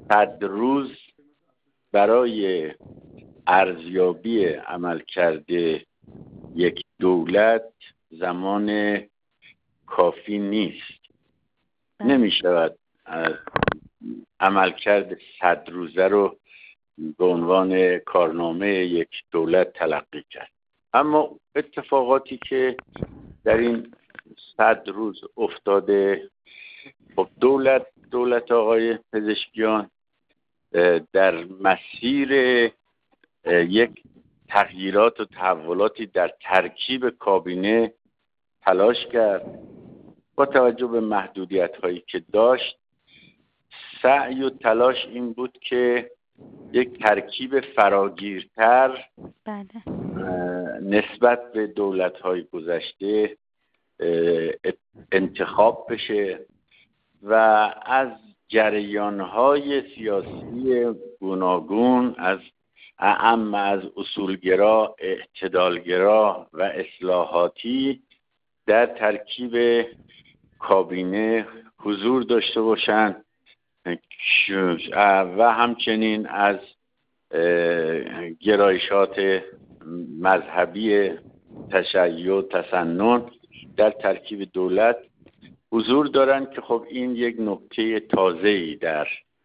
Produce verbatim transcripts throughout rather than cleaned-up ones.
صد روز برای ارزیابی عملکرد یک دولت زمان کافی نیست. نمی شود عملکرد صد روزه رو به عنوان کارنامه یک دولت تلقی کرد. اما اتفاقاتی که در این صد روز افتاده، خب دولت دولت آقای پزشکیان در مسیر یک تغییرات و تحولاتی در ترکیب کابینه تلاش کرد. با توجه به محدودیت هایی که داشت، سعی و تلاش این بود که یک ترکیب فراگیرتر نسبت به دولت های گذشته انتخاب بشه و از جریان های سیاسی گوناگون، از اعم از اصولگرا، اعتدالگرا و اصلاحاتی در ترکیب کابینه حضور داشته باشند و همچنین از گرایشات مذهبی تشیع تسنن در ترکیب دولت حضور دارند که خب این یک نکته تازه‌ای در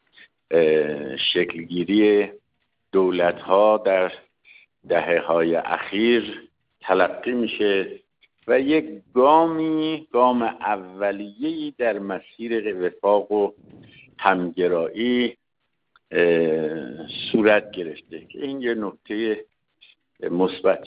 شکلگیری دولت‌ها در دهه‌های اخیر تلقی میشه و یک گامی گام اولیه‌ای در مسیر وفاق و همگرایی صورت گرفته که این یه نکته مثبت